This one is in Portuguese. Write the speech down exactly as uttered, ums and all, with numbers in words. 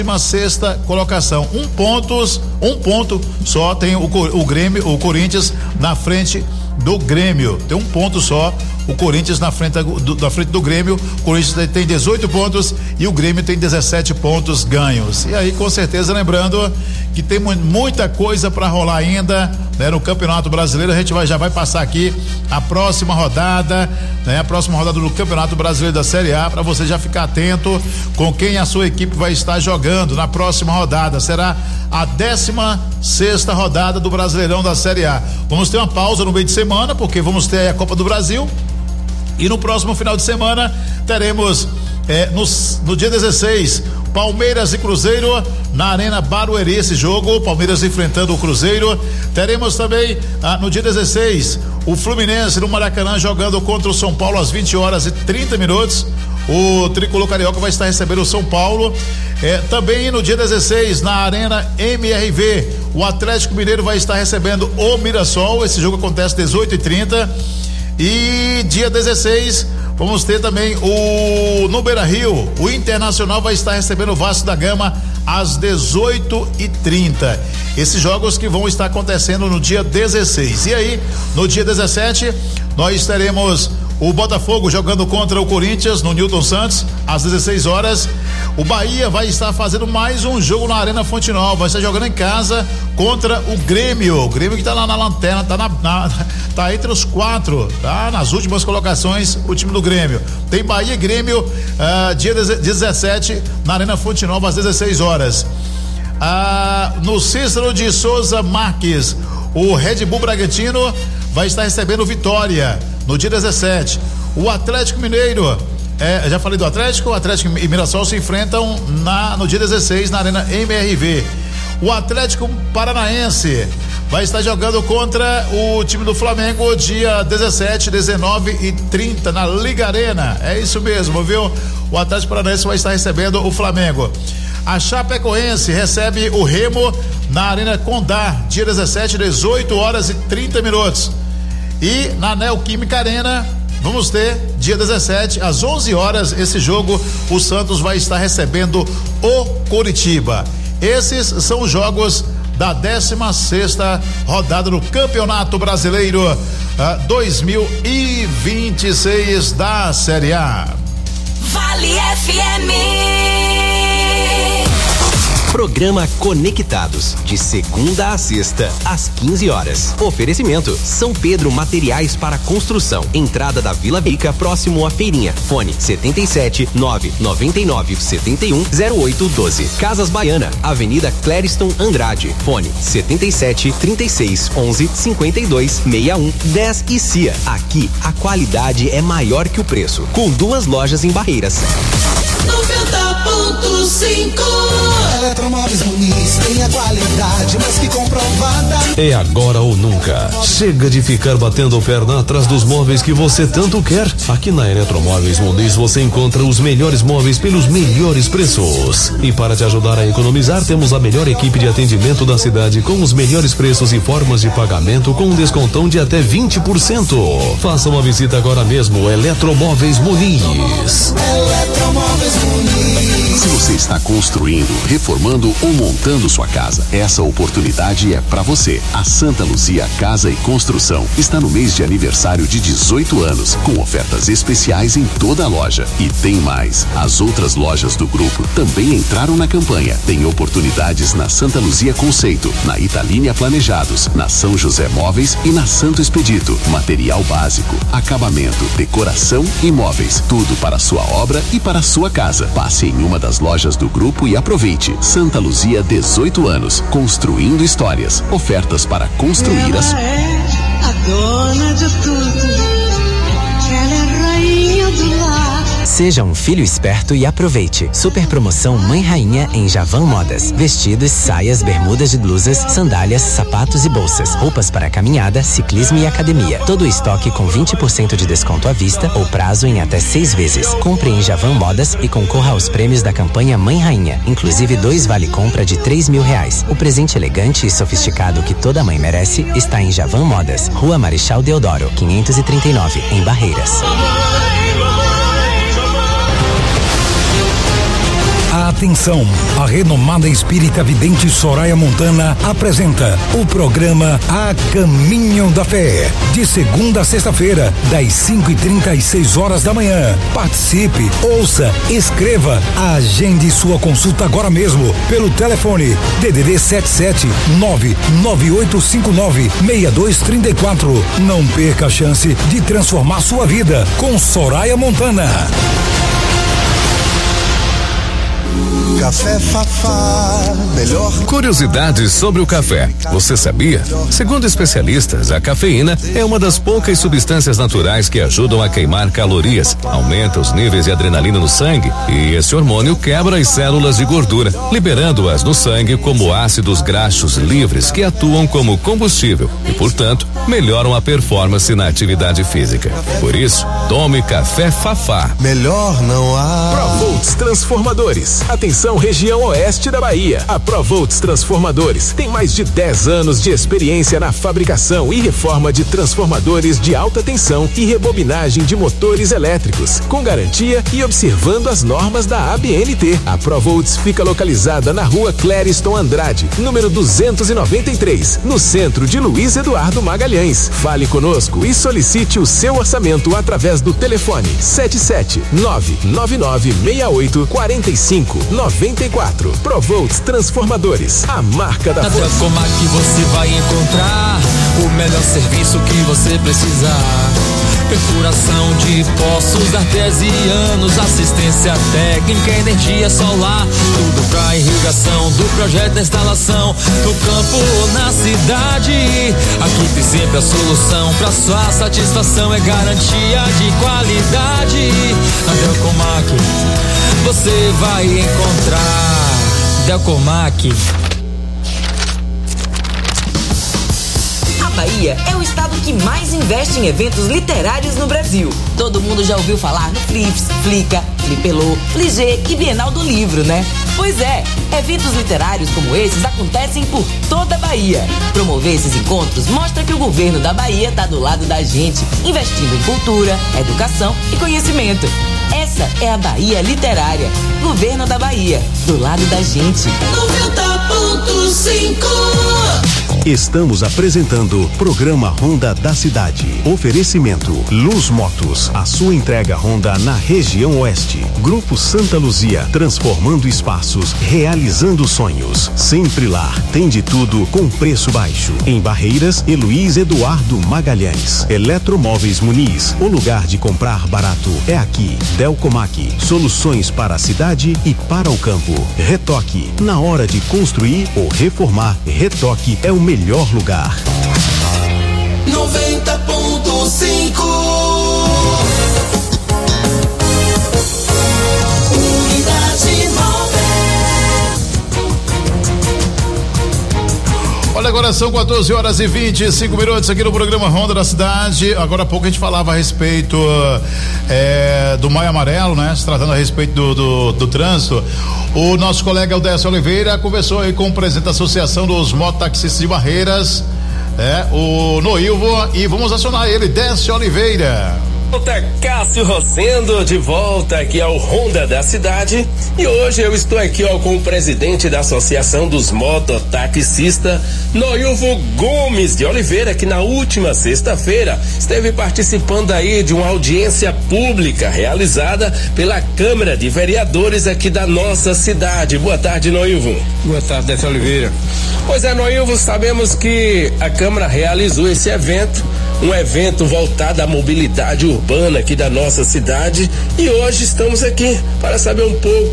sexta colocação, um pontos, um ponto só tem o, o Grêmio, o Corinthians na frente do Grêmio, tem um ponto só o Corinthians na frente do, da frente do Grêmio. O Corinthians tem dezoito pontos e o Grêmio tem dezessete pontos ganhos. E aí, com certeza, lembrando que tem muita coisa para rolar ainda, né, no Campeonato Brasileiro. A gente vai, já vai passar aqui a próxima rodada, né, a próxima rodada do Campeonato Brasileiro da Série A, para você já ficar atento com quem a sua equipe vai estar jogando na próxima rodada. Será a décima sexta rodada do Brasileirão da Série A. Vamos ter uma pausa no meio de semana, porque vamos ter a Copa do Brasil. E no próximo final de semana teremos é, no, no dia dezesseis, Palmeiras e Cruzeiro na Arena Barueri, esse jogo, Palmeiras enfrentando o Cruzeiro. Teremos também ah, no dia dezesseis o Fluminense no Maracanã jogando contra o São Paulo às vinte horas e trinta minutos. O tricolor carioca vai estar recebendo o São Paulo. É, também no dia dezesseis, na Arena M R V, o Atlético Mineiro vai estar recebendo o Mirassol. Esse jogo acontece às dezoito e trinta. E dia dezesseis, vamos ter também o no Beira-Rio, o Internacional vai estar recebendo o Vasco da Gama às dezoito e trinta. Esses jogos que vão estar acontecendo no dia dezesseis. E aí, no dia dezessete, nós teremos o Botafogo jogando contra o Corinthians no Newton Santos às dezesseis horas. O Bahia vai estar fazendo mais um jogo na Arena Fonte Nova, vai estar jogando em casa contra o Grêmio. O Grêmio que tá lá na lanterna, tá na, na tá entre os quatro, tá nas últimas colocações, o time do Grêmio. Tem Bahia e Grêmio uh, dia dezessete na Arena Fonte Nova às dezesseis horas. Uh, no Cícero de Souza Marques, o Red Bull Bragantino vai estar recebendo Vitória no dia dezessete. O Atlético Mineiro, é, já falei do Atlético, o Atlético e Mirassol se enfrentam na, no dia dezesseis na Arena M R V. O Atlético Paranaense vai estar jogando contra o time do Flamengo dia dezessete, dezenove e trinta na Liga Arena. É isso mesmo, viu? O Atlético Paranaense vai estar recebendo o Flamengo. A Chapecoense recebe o Remo na Arena Condá, dia dezessete, dezoito horas e trinta minutos. E na Neoquímica Arena, vamos ter dia dezessete, às onze horas, esse jogo, o Santos vai estar recebendo o Coritiba. Esses são os jogos da décima sexta rodada do Campeonato Brasileiro uh, dois mil e vinte e seis da Série A. Vale F M. Programa Conectados, de segunda a sexta, às quinze horas. Oferecimento: São Pedro Materiais para Construção. Entrada da Vila Bica, próximo à Feirinha. Fone setenta e sete, nove noventa e nove, setenta e um, zero oito doze. Casas Baiana, Avenida Clériston Andrade. Fone setenta e sete, trinta e seis, onze, cinquenta e dois, sessenta e um, dez e C I A. Aqui, a qualidade é maior que o preço. Com duas lojas em Barreiras. noventa ponto cinco. Eletromóveis Muniz tem a qualidade mais que comprovada. É agora ou nunca. Chega de ficar batendo perna atrás dos móveis que você tanto quer. Aqui na Eletromóveis Muniz você encontra os melhores móveis pelos melhores preços. E para te ajudar a economizar, temos a melhor equipe de atendimento da cidade com os melhores preços e formas de pagamento com um descontão de até vinte por cento. Faça uma visita agora mesmo. Eletromóveis Muniz. Eletromóveis Muniz. Se você está construindo, reformando ou montando sua casa, essa oportunidade é para você. A Santa Luzia Casa e Construção está no mês de aniversário de dezoito anos, com ofertas especiais em toda a loja. E tem mais, as outras lojas do grupo também entraram na campanha. Tem oportunidades na Santa Luzia Conceito, na Italínia Planejados, na São José Móveis e na Santo Expedito. Material básico, acabamento, decoração e móveis, tudo para a sua obra e para a sua casa. Passe em uma das lojas do grupo e aproveite. Santa Luzia, dezoito anos, construindo histórias. Ofertas para construir as... Ela é a dona de tudo. Ela é rainha do lar. Seja um filho esperto e aproveite. Super promoção Mãe Rainha em Javan Modas. Vestidos, saias, bermudas de blusas, sandálias, sapatos e bolsas. Roupas para caminhada, ciclismo e academia. Todo o estoque com vinte por cento de desconto à vista ou prazo em até seis vezes. Compre em Javan Modas e concorra aos prêmios da campanha Mãe Rainha. Inclusive dois vale-compra de três mil reais. O presente elegante e sofisticado que toda mãe merece está em Javan Modas. Rua Marechal Deodoro, quinhentos e trinta e nove, em Barreiras. A Atenção, a renomada espírita vidente Soraya Montana apresenta o programa A Caminho da Fé, de segunda a sexta-feira, das cinco e trinta e seis horas da manhã. Participe, ouça, escreva, agende sua consulta agora mesmo pelo telefone D D D sete sete nove nove oito cinco nove seis dois três quatro. Não perca a chance de transformar sua vida com Soraya Montana. Café Fafá, melhor. Curiosidades sobre o café. Você sabia? Segundo especialistas, a cafeína é uma das poucas substâncias naturais que ajudam a queimar calorias, aumenta os níveis de adrenalina no sangue e esse hormônio quebra as células de gordura, liberando-as no sangue como ácidos graxos livres que atuam como combustível e, portanto, melhoram a performance na atividade física. Por isso, tome café Fafá. Melhor não há. Provolts Transformadores. Atenção, região oeste da Bahia. A Provolts Transformadores tem mais de dez anos de experiência na fabricação e reforma de transformadores de alta tensão e rebobinagem de motores elétricos, com garantia e observando as normas da A B N T. A Provolts fica localizada na rua Clériston Andrade, número duzentos e noventa e três, no centro de Luiz Eduardo Magalhães. Fale conosco e solicite o seu orçamento através do telefone sete sete nove nove nove seis oito quatro cinco nove quatro. Provolts Transformadores, a marca da força. Na Delcomac você vai encontrar o melhor serviço que você precisar. Perfuração de poços artesianos, assistência técnica, energia solar, tudo pra irrigação do projeto da instalação, no campo ou na cidade. Aqui tem sempre a solução pra sua satisfação, é garantia de qualidade. Na Delcomac você vai encontrar. Delcomac. A Bahia é o estado que mais investe em eventos literários no Brasil. Todo mundo já ouviu falar no Flips, Flica, Flipelô, Fligê e Bienal do Livro, né? Pois é, eventos literários como esses acontecem por toda a Bahia. Promover esses encontros mostra que o governo da Bahia está do lado da gente, investindo em cultura, educação e conhecimento. Essa é a Bahia Literária. Governo da Bahia, do lado da gente. noventa ponto cinco. Estamos apresentando Programa Honda da Cidade. Oferecimento Luz Motos, a sua entrega Honda na região oeste. Grupo Santa Luzia, transformando espaços, realizando sonhos. Sempre lá, tem de tudo com preço baixo. Em Barreiras e Luiz Eduardo Magalhães. Eletromóveis Muniz, o lugar de comprar barato é aqui. Delcomac, soluções para a cidade e para o campo. Retoque, na hora de construir ou reformar, Retoque é o melhor lugar. noventa ponto cinco. Unidade móvel. Olha, agora são quatorze horas e vinte e cinco minutos aqui no programa Honda da Cidade. Agora há pouco a gente falava a respeito é, do Maio Amarelo, né? Se tratando a respeito do, do, do trânsito. O nosso colega Eldécio Oliveira conversou aí com o presidente da Associação dos Mototaxistas de Barreiras, é, o Noilvo, e vamos acionar ele, Décio Oliveira. Volta Cássio Rosendo, de volta aqui ao Honda da Cidade, e hoje eu estou aqui ó, com o presidente da Associação dos Mototaxistas, Noilvo Gomes de Oliveira, que na última sexta-feira esteve participando aí de uma audiência pública realizada pela Câmara de Vereadores aqui da nossa cidade. Boa tarde, Noilvo. Boa tarde, Décio Oliveira. Pois é, Noilvo, sabemos que a Câmara realizou esse evento, um evento voltado à mobilidade urbana aqui da nossa cidade, e hoje estamos aqui para saber um pouco